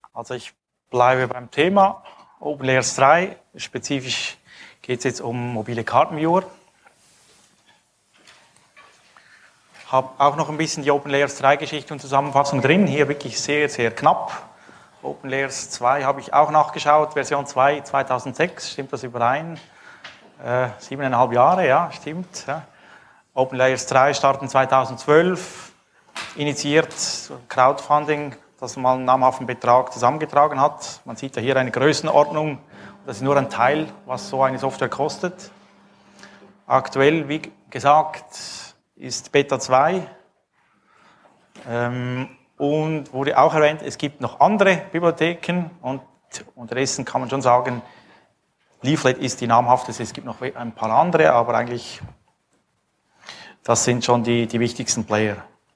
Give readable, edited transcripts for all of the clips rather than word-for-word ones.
Also ich bleibe beim Thema OpenLayers 3. Spezifisch geht es jetzt um mobile Kartenviewer. Habe auch noch ein bisschen die OpenLayers 3 Geschichte und Zusammenfassung drin. Hier wirklich sehr, sehr knapp. OpenLayers 2 habe ich auch nachgeschaut. Version 2 2006, stimmt das überein? 7,5 Jahre, ja, stimmt. Ja. OpenLayers 3 starten 2012. Initiiert Crowdfunding, das mal einen namhaften Betrag zusammengetragen hat. Man sieht ja hier eine Größenordnung. Das ist nur ein Teil, was so eine Software kostet. Aktuell, wie gesagt, ist Beta 2 und wurde auch erwähnt, es gibt noch andere Bibliotheken und unterdessen kann man schon sagen, Leaflet ist die namhafteste, es gibt noch ein paar andere, aber eigentlich das sind schon die wichtigsten Player.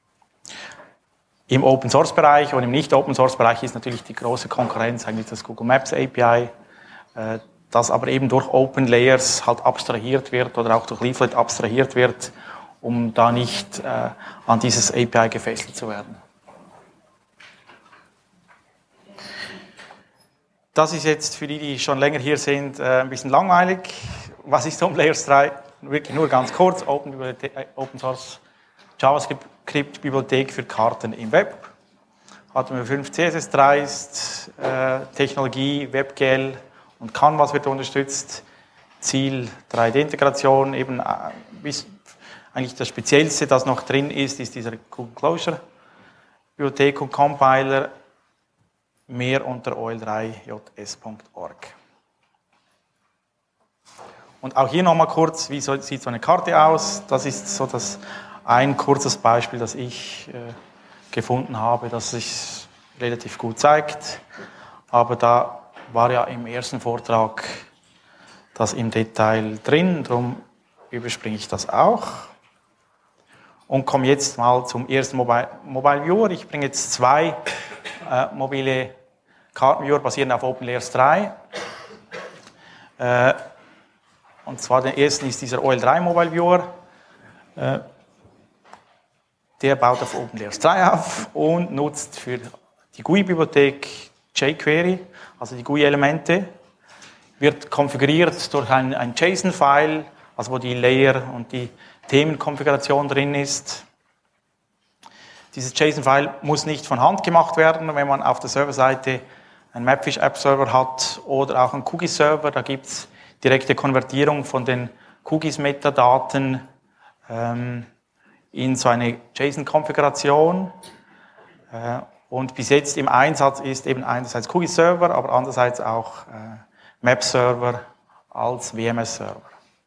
Im Open-Source-Bereich und im Nicht-Open-Source-Bereich ist natürlich die große Konkurrenz eigentlich das Google Maps API, das aber eben durch OpenLayers halt abstrahiert wird oder auch durch Leaflet abstrahiert wird, um da nicht an dieses API gefesselt zu werden. Das ist jetzt für die, die schon länger hier sind, ein bisschen langweilig. Was ist OpenLayers 3? Wirklich nur ganz kurz. Open Source JavaScript-Bibliothek für Karten im Web. HTML5 CSS3 Technologie, WebGL und Canvas wird unterstützt. Ziel 3D-Integration, eben eigentlich das Speziellste, das noch drin ist dieser Google Closure Bibliothek und Compiler. Mehr unter ol3js.org. Und auch hier nochmal kurz, wie sieht so eine Karte aus? Das ist so ein kurzes Beispiel, das ich gefunden habe, das sich relativ gut zeigt. Aber da war ja im ersten Vortrag das im Detail drin, darum überspringe ich das auch. Und komme jetzt mal zum ersten Mobile Viewer. Ich bringe jetzt zwei mobile Kartenviewer basierend auf OpenLayers 3. Und zwar der erste ist dieser OL3 Mobile Viewer. Der baut auf OpenLayers 3 auf und nutzt für die GUI-Bibliothek jQuery, also die GUI-Elemente. Wird konfiguriert durch ein JSON-File, also wo die Layer und die Themenkonfiguration drin ist. Dieses JSON-File muss nicht von Hand gemacht werden, wenn man auf der Serverseite einen Mapfish-App-Server hat oder auch einen Cookie-Server. Da gibt es direkte Konvertierung von den Cookies-Metadaten in so eine JSON-Konfiguration. Und bis jetzt im Einsatz ist eben einerseits Cookie-Server, aber andererseits auch Map-Server als WMS-Server.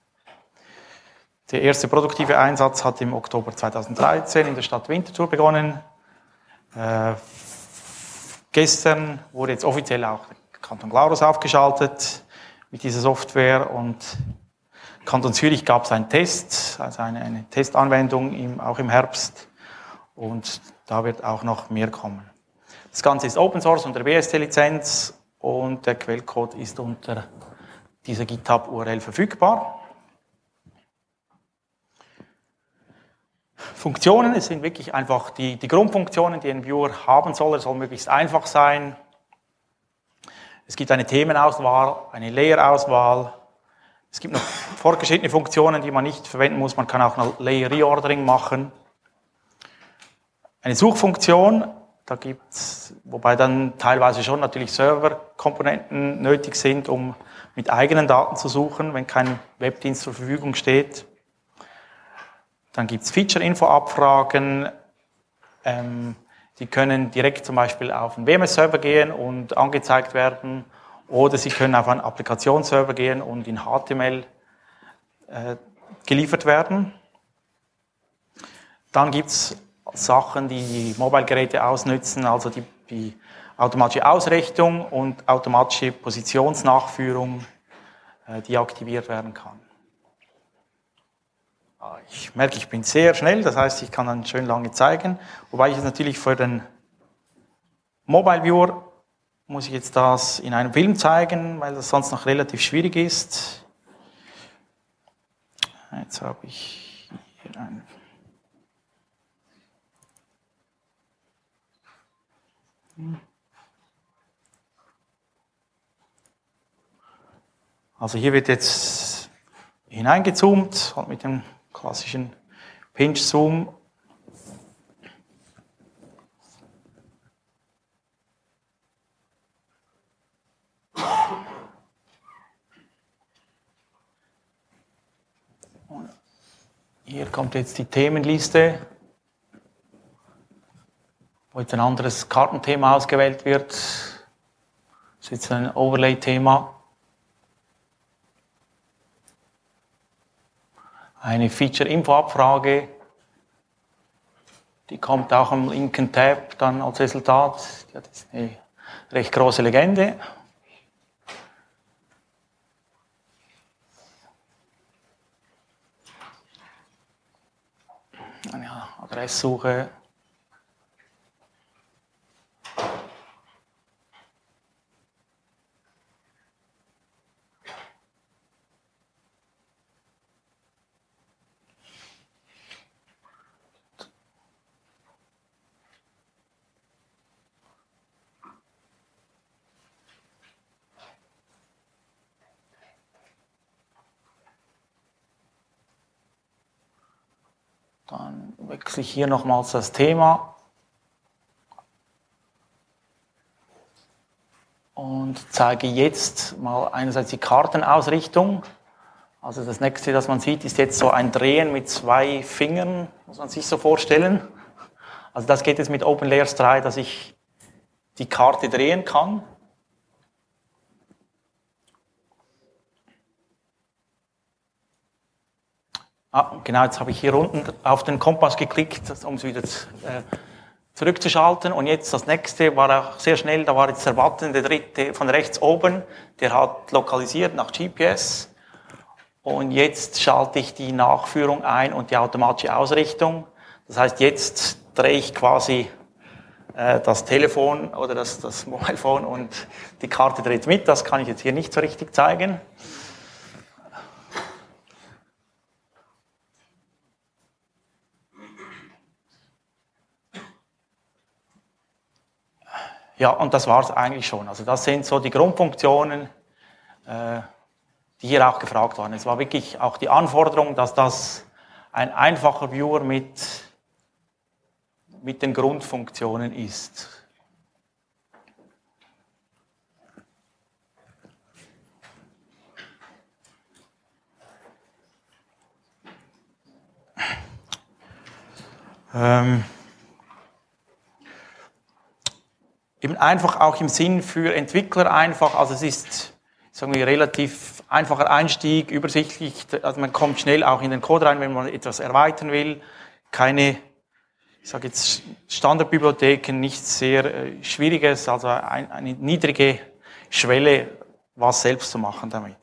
Der erste produktive Einsatz hat im Oktober 2013 in der Stadt Winterthur begonnen. Gestern wurde jetzt offiziell auch der Kanton Glarus aufgeschaltet mit dieser Software und Kanton Zürich gab es einen Test, also eine Testanwendung auch im Herbst und da wird auch noch mehr kommen. Das Ganze ist Open Source unter BSD-Lizenz und der Quellcode ist unter dieser GitHub-URL verfügbar. Funktionen, es sind wirklich einfach die Grundfunktionen, die ein Viewer haben soll. Er soll möglichst einfach sein. Es gibt eine Themenauswahl, eine Layer-Auswahl. Es gibt noch fortgeschrittene Funktionen, die man nicht verwenden muss. Man kann auch ein Layer-Reordering machen. Eine Suchfunktion, da gibt es, wobei dann teilweise schon natürlich Serverkomponenten nötig sind, um mit eigenen Daten zu suchen, wenn kein Webdienst zur Verfügung steht. Dann gibt es Feature-Info-Abfragen, die können direkt zum Beispiel auf einen WMS-Server gehen und angezeigt werden oder sie können auf einen Applikationsserver gehen und in HTML geliefert werden. Dann gibt es Sachen, die Mobile-Geräte ausnützen, also die automatische Ausrichtung und automatische Positionsnachführung, die aktiviert werden kann. Ich merke, ich bin sehr schnell, das heißt, ich kann dann schön lange zeigen. Wobei ich es natürlich für den Mobile Viewer muss ich jetzt das in einem Film zeigen, weil das sonst noch relativ schwierig ist. Jetzt habe ich hier einen. Also hier wird jetzt hineingezoomt mit dem klassischen Pinch-Zoom. Hier kommt jetzt die Themenliste, wo jetzt ein anderes Kartenthema ausgewählt wird. Das ist jetzt ein Overlay-Thema. Eine Feature-Info-Abfrage, die kommt auch am linken Tab dann als Resultat. Die hat jetzt eine recht große Legende. Eine Adresssuche. Dann wechsle ich hier nochmals das Thema und zeige jetzt mal einerseits die Kartenausrichtung. Also das nächste, das man sieht, ist jetzt so ein Drehen mit 2 Fingern, muss man sich so vorstellen. Also das geht jetzt mit OpenLayers 3, dass ich die Karte drehen kann. Genau, jetzt habe ich hier unten auf den Kompass geklickt, um es wieder zurückzuschalten. Und jetzt das nächste war auch sehr schnell, da war jetzt der Button, der dritte von rechts oben, der hat lokalisiert nach GPS. Und jetzt schalte ich die Nachführung ein und die automatische Ausrichtung. Das heißt, jetzt drehe ich quasi das Telefon oder das Mobilephone und die Karte dreht mit. Das kann ich jetzt hier nicht so richtig zeigen. Ja, und das war es eigentlich schon. Also das sind so die Grundfunktionen, die hier auch gefragt waren. Es war wirklich auch die Anforderung, dass das ein einfacher Viewer mit den Grundfunktionen ist. Eben einfach auch im Sinn für Entwickler einfach, also es ist, sagen wir, relativ einfacher Einstieg, übersichtlich, also man kommt schnell auch in den Code rein, wenn man etwas erweitern will. Keine, ich sage jetzt Standardbibliotheken, nichts sehr Schwieriges, also eine niedrige Schwelle, was selbst zu machen damit.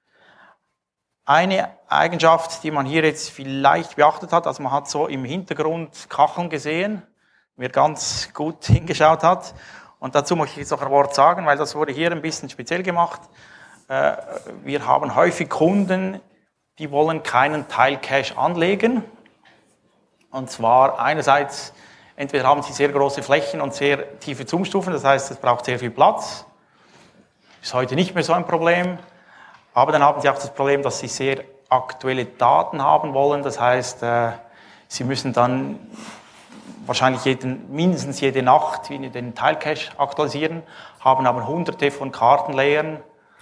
Eine Eigenschaft, die man hier jetzt vielleicht beachtet hat, also man hat so im Hintergrund Kacheln gesehen, wer ganz gut hingeschaut hat. Und dazu möchte ich jetzt noch ein Wort sagen, weil das wurde hier ein bisschen speziell gemacht. Wir haben häufig Kunden, die wollen keinen Teilcache anlegen. Und zwar einerseits, entweder haben sie sehr große Flächen und sehr tiefe Zoomstufen, das heißt, es braucht sehr viel Platz. Ist heute nicht mehr so ein Problem. Aber dann haben sie auch das Problem, dass sie sehr aktuelle Daten haben wollen. Das heißt, sie müssen dann wahrscheinlich mindestens jede Nacht den Teilcache aktualisieren, haben aber hunderte von Kartenlayern.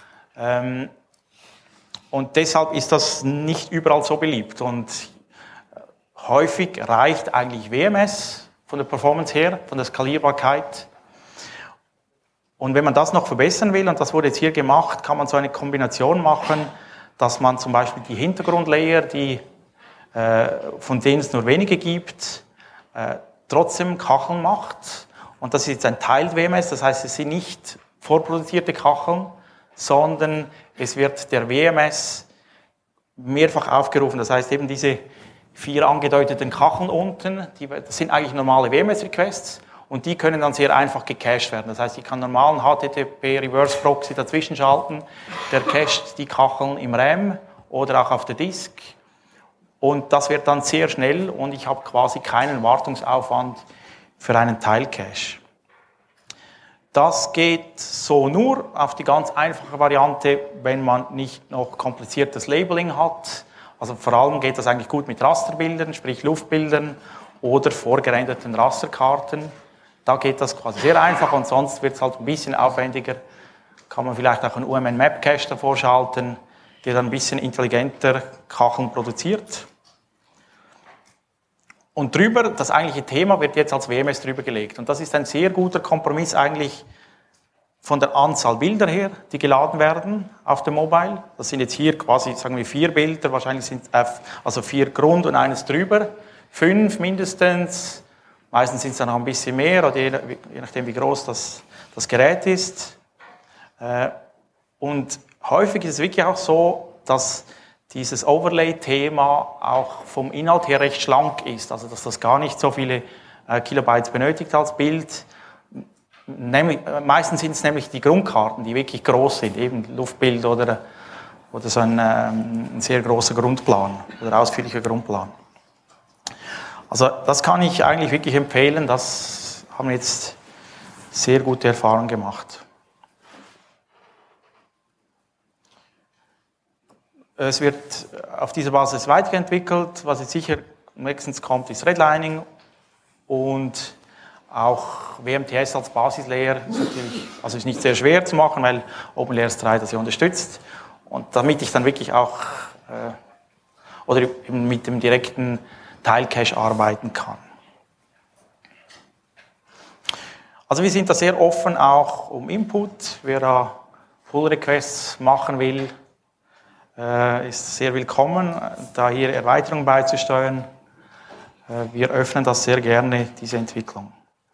Und deshalb ist das nicht überall so beliebt. Und häufig reicht eigentlich WMS von der Performance her, von der Skalierbarkeit. Und wenn man das noch verbessern will, und das wurde jetzt hier gemacht, kann man so eine Kombination machen, dass man zum Beispiel die Hintergrundlayer, von denen es nur wenige gibt, trotzdem Kacheln macht. Und das ist jetzt ein Teil-WMS, das heißt, es sind nicht vorproduzierte Kacheln, sondern es wird der WMS mehrfach aufgerufen. Das heißt, eben diese 4 angedeuteten Kacheln unten, das sind eigentlich normale WMS-Requests und die können dann sehr einfach gecached werden. Das heißt, ich kann normalen HTTP-Reverse-Proxy dazwischen schalten, der cached die Kacheln im RAM oder auch auf der Disk. Und das wird dann sehr schnell und ich habe quasi keinen Wartungsaufwand für einen Teilcache. Das geht so nur auf die ganz einfache Variante, wenn man nicht noch kompliziertes Labeling hat. Also vor allem geht das eigentlich gut mit Rasterbildern, sprich Luftbildern oder vorgerenderten Rasterkarten. Da geht das quasi sehr einfach und sonst wird es halt ein bisschen aufwendiger. Kann man vielleicht auch einen UMN Map Cache davor schalten, der dann ein bisschen intelligenter Kacheln produziert. Und drüber, das eigentliche Thema wird jetzt als WMS drüber gelegt. Und das ist ein sehr guter Kompromiss eigentlich von der Anzahl Bilder her, die geladen werden auf dem Mobile. Das sind jetzt hier quasi, sagen wir, 4 Bilder, wahrscheinlich sind es also 4 Grund und eines drüber. 5 mindestens, meistens sind es dann noch ein bisschen mehr, oder je nachdem wie groß das Gerät ist. Und häufig ist es wirklich auch so, dass dieses Overlay-Thema auch vom Inhalt her recht schlank ist, also dass das gar nicht so viele Kilobytes benötigt als Bild. Meistens sind es nämlich die Grundkarten, die wirklich groß sind, eben Luftbild oder so ein sehr großer Grundplan oder ausführlicher Grundplan. Also das kann ich eigentlich wirklich empfehlen, das haben wir jetzt sehr gute Erfahrungen gemacht. Es wird auf dieser Basis weiterentwickelt. Was jetzt sicher nächstens kommt, ist Redlining und auch WMTS als Basislayer ist natürlich, also ist nicht sehr schwer zu machen, weil OpenLayers 3 das ja unterstützt. Und damit ich dann wirklich auch oder eben mit dem direkten Teilcache arbeiten kann. Also wir sind da sehr offen auch um Input. Wer da Pull Requests machen will, ist sehr willkommen, da hier Erweiterungen beizusteuern. Wir öffnen das sehr gerne, diese Entwicklung.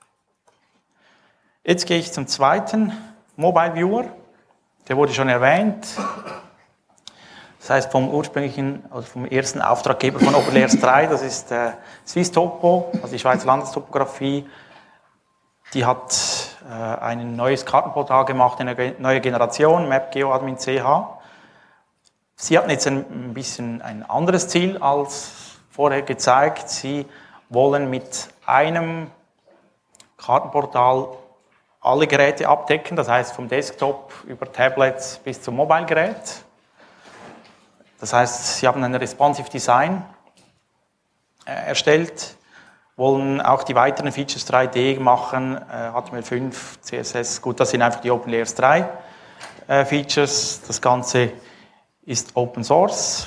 Jetzt gehe ich zum zweiten Mobile Viewer. Der wurde schon erwähnt. Das heißt vom ursprünglichen, also vom ersten Auftraggeber von OpenLayers 3, das ist Swisstopo, also die Schweizer Landestopographie. Die hat ein neues Kartenportal gemacht, eine neue Generation, MapGeoAdmin CH. Sie hatten jetzt ein bisschen ein anderes Ziel als vorher gezeigt. Sie wollen mit einem Kartenportal alle Geräte abdecken, das heißt vom Desktop über Tablets bis zum Mobile-Gerät. Das heißt, sie haben ein responsive Design erstellt, wollen auch die weiteren Features 3D machen, HTML5, CSS, gut, das sind einfach die OpenLayers 3 Features. Das Ganze ist Open Source.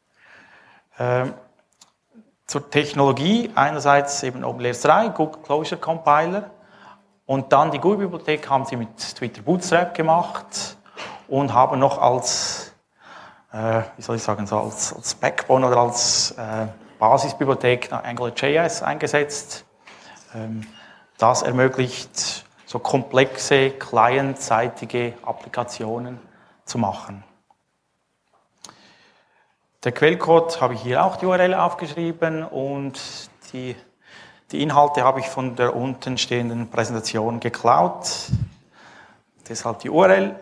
Zur Technologie, einerseits eben OpenLayers 3, Google Closure Compiler und dann die GUI-Bibliothek haben sie mit Twitter Bootstrap gemacht und haben noch als, wie soll ich sagen, so als Backbone oder als Basisbibliothek AngularJS eingesetzt. Das ermöglicht, so komplexe, clientseitige Applikationen zu machen. Der Quellcode habe ich hier auch die URL aufgeschrieben und die Inhalte habe ich von der unten stehenden Präsentation geklaut. Deshalb die URL.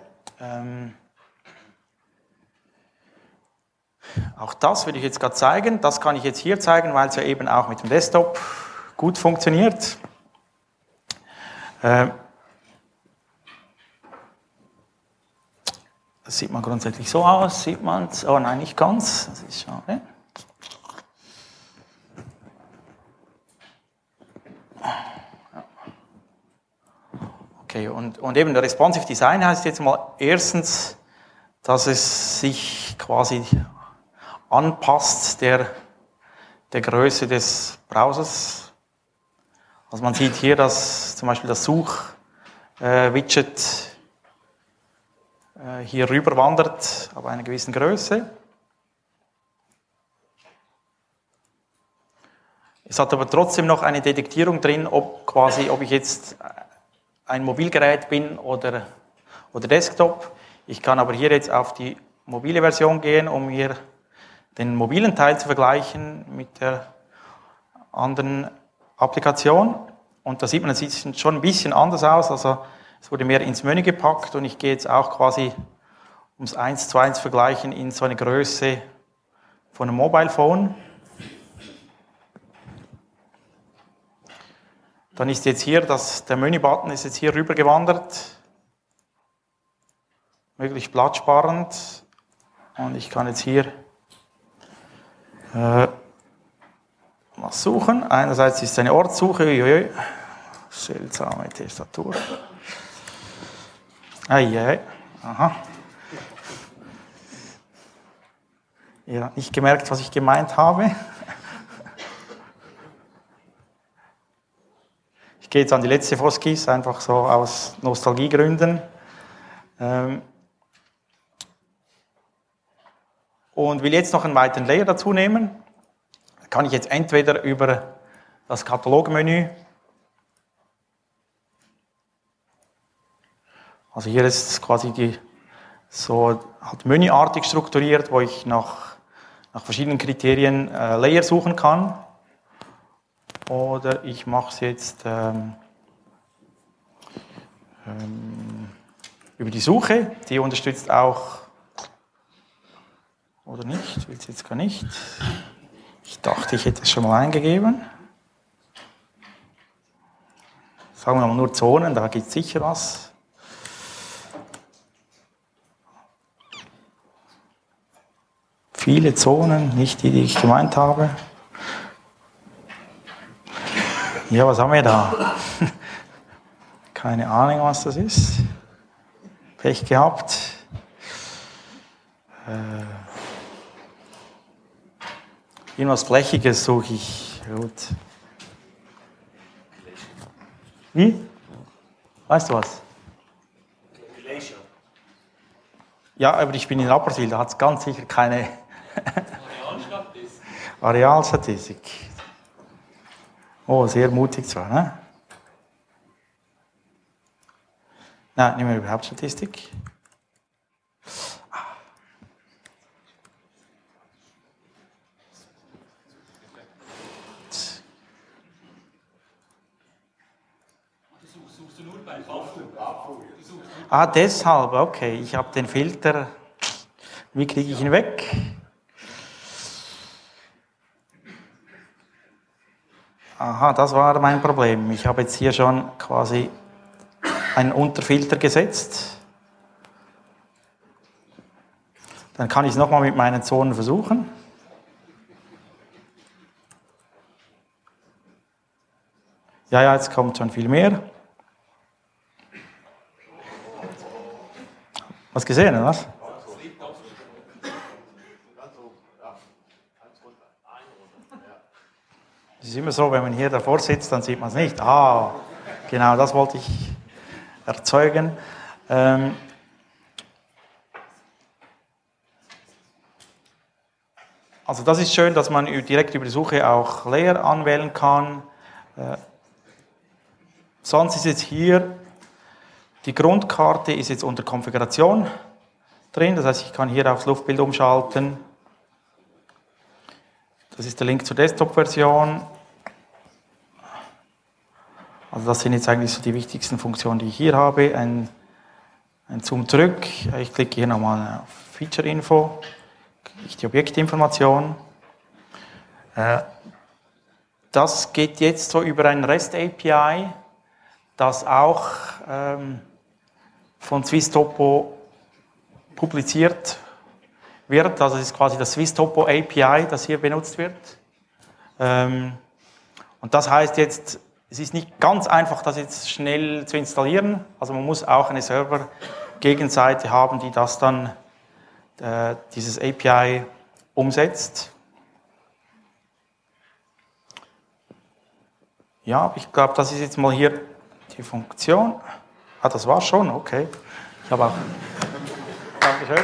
Auch das würde ich jetzt gerade zeigen. Das kann ich jetzt hier zeigen, weil es ja eben auch mit dem Desktop gut funktioniert. Das sieht man grundsätzlich so aus, sieht man es, oh nein, nicht ganz, das ist schade. Okay, und eben der Responsive Design heißt jetzt mal erstens, dass es sich quasi anpasst der Größe des Browsers. Also man sieht hier, dass zum Beispiel das Such-Widget hier rüber wandert, ab einer gewissen Größe. Es hat aber trotzdem noch eine Detektierung drin, ob ich jetzt ein Mobilgerät bin oder Desktop. Ich kann aber hier jetzt auf die mobile Version gehen, um hier den mobilen Teil zu vergleichen mit der anderen Applikation. Und da sieht man, es sieht schon ein bisschen anders aus. Also es wurde mehr ins Menü gepackt und ich gehe jetzt auch quasi ums 1:1 vergleichen in so eine Größe von einem Mobile Phone. Dann ist jetzt hier, der Menü-Button ist jetzt hier rüber gewandert. Möglichst platzsparend. Und ich kann jetzt hier was suchen. Einerseits ist es eine Ortssuche. Seltsame Tastatur. Aha. Ihr habt nicht gemerkt, was ich gemeint habe. Ich gehe jetzt an die letzte Foskis, einfach so aus Nostalgiegründen. Und will jetzt noch einen weiteren Layer dazu nehmen. Da kann ich jetzt entweder über das Katalogmenü, also hier ist es quasi so halt menüartig strukturiert, wo ich nach verschiedenen Kriterien Layer suchen kann. Oder ich mache es jetzt über die Suche. Die unterstützt auch, oder nicht, will es jetzt gar nicht. Ich dachte, ich hätte es schon mal eingegeben. Sagen wir mal nur Zonen, da gibt es sicher was. Viele Zonen, nicht die ich gemeint habe. Ja, was haben wir da? Keine Ahnung, was das ist. Pech gehabt. Irgendwas Flächiges suche ich. Gut. Wie? Weißt du was? Ja, aber ich bin in Rapperswil, da hat es ganz sicher keine Arealstatistik. Oh, sehr mutig zwar, ne? Nein, nehmen wir überhaupt Statistik. Suchst du nur bei Barfuß? Deshalb, okay. Ich habe den Filter. Wie kriege ich ihn weg? Aha, das war mein Problem. Ich habe jetzt hier schon quasi einen Unterfilter gesetzt. Dann kann ich es nochmal mit meinen Zonen versuchen. Ja, jetzt kommt schon viel mehr. Hast du gesehen, oder was? Es ist immer so, wenn man hier davor sitzt, dann sieht man es nicht. Genau, das wollte ich erzeugen. Also das ist schön, dass man direkt über die Suche auch Layer anwählen kann. Sonst ist jetzt hier, die Grundkarte ist jetzt unter Konfiguration drin, das heißt, ich kann hier aufs Luftbild umschalten. Das ist der Link zur Desktop-Version. Also das sind jetzt eigentlich so die wichtigsten Funktionen, die ich hier habe. Ein Zoom zurück, ich klicke hier nochmal auf Feature-Info, kriege ich die Objektinformation. Das geht jetzt so über ein REST-API, das auch von SwissTopo publiziert wird. Also es ist quasi das SwissTopo API, das hier benutzt wird. Und das heißt jetzt, es ist nicht ganz einfach, das jetzt schnell zu installieren. Also man muss auch eine Server-Gegenseite haben, die das dann, dieses API umsetzt. Ja, ich glaube, das ist jetzt mal hier die Funktion. Das war's schon, okay. Ich habe auch. Dankeschön.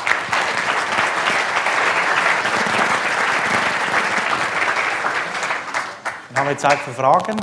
Dann haben wir Zeit für Fragen.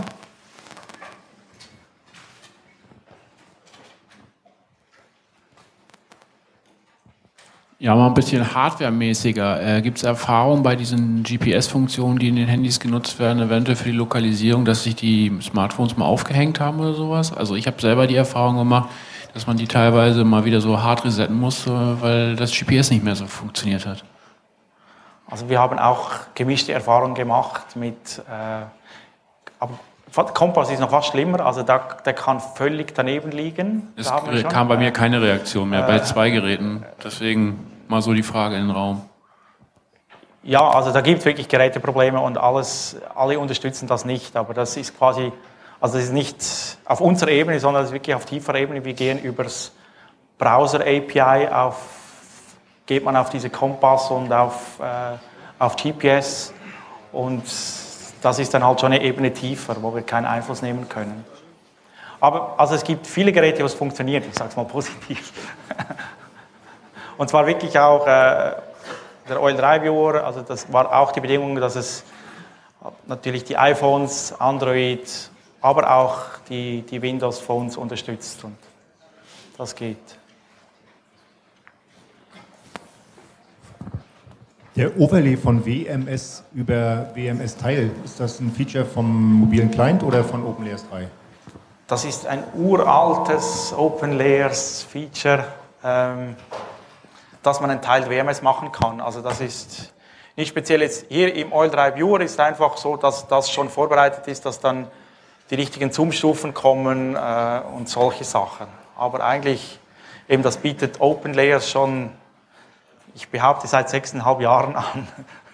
Ja, mal ein bisschen hardwaremäßiger. Gibt es Erfahrungen bei diesen GPS-Funktionen, die in den Handys genutzt werden, eventuell für die Lokalisierung, dass sich die Smartphones mal aufgehängt haben oder sowas? Also ich habe selber die Erfahrung gemacht, dass man die teilweise mal wieder so hart resetten musste, weil das GPS nicht mehr so funktioniert hat. Also wir haben auch gemischte Erfahrungen gemacht mit, aber Kompass ist noch fast schlimmer, also der kann völlig daneben liegen. Es kam bei mir keine Reaktion mehr bei 2 Geräten, deswegen mal so die Frage in den Raum. Ja, also da gibt es wirklich Geräteprobleme und alle unterstützen das nicht, aber das ist quasi, also das ist nicht auf unserer Ebene, sondern das ist wirklich auf tieferer Ebene. Wir gehen übers Browser-API geht man auf diese Kompass und auf GPS und das ist dann halt schon eine Ebene tiefer, wo wir keinen Einfluss nehmen können. Aber also es gibt viele Geräte, wo es funktioniert, ich sage es mal positiv. Und zwar wirklich auch der Oil Drive Viewer, also das war auch die Bedingung, dass es natürlich die iPhones, Android, aber auch die Windows Phones unterstützt und das geht. Der Overlay von WMS über WMS-Teil, ist das ein Feature vom mobilen Client oder von OpenLayers 3? Das ist ein uraltes OpenLayers Feature, dass man einen Teil WMS machen kann. Also das ist nicht speziell jetzt hier im Oil Drive Viewer, ist einfach so, dass das schon vorbereitet ist, dass dann die richtigen Zoom-Stufen kommen und solche Sachen. Aber eigentlich, eben das bietet OpenLayers schon, ich behaupte, seit 6,5 Jahren an.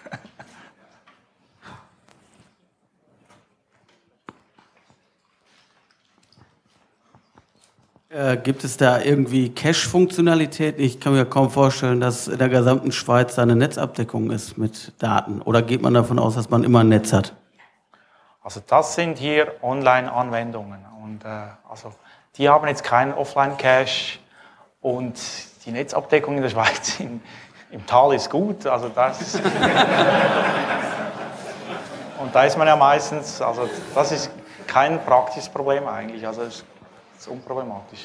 Gibt es da irgendwie Cache-Funktionalität? Ich kann mir kaum vorstellen, dass in der gesamten Schweiz da eine Netzabdeckung ist mit Daten. Oder geht man davon aus, dass man immer ein Netz hat? Also das sind hier Online-Anwendungen. Und also die haben jetzt keinen Offline-Cache und die Netzabdeckung in der Schweiz im Tal ist gut. Also das und da ist man ja meistens, also das ist kein praktisches Problem eigentlich. Also das ist unproblematisch.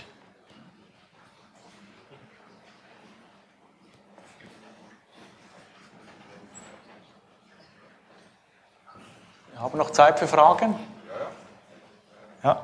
Wir haben noch Zeit für Fragen? Ja.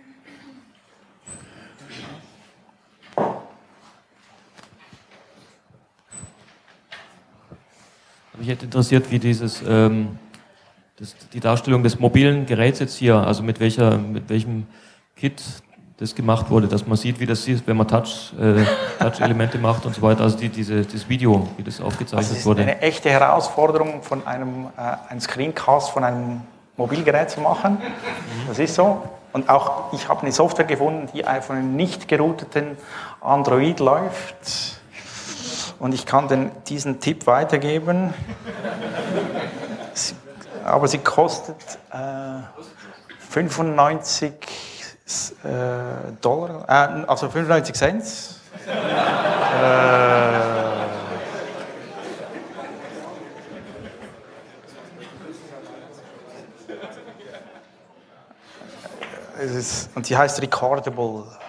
Mich hätte interessiert, wie die Darstellung des mobilen Geräts jetzt hier, also mit welchem Kit das gemacht wurde, dass man sieht, wie das ist, wenn man Touch-Elemente macht und so weiter, also das Video, wie das aufgezeichnet wurde. Das ist eine echte Herausforderung, von einen Screencast von einem Mobilgerät zu machen. Das ist so. Und auch ich habe eine Software gefunden, die auf einem nicht gerouteten Android läuft. Und ich kann diesen Tipp weitergeben. Aber sie kostet $95, also 95 Cent. Und die heißt Recordable.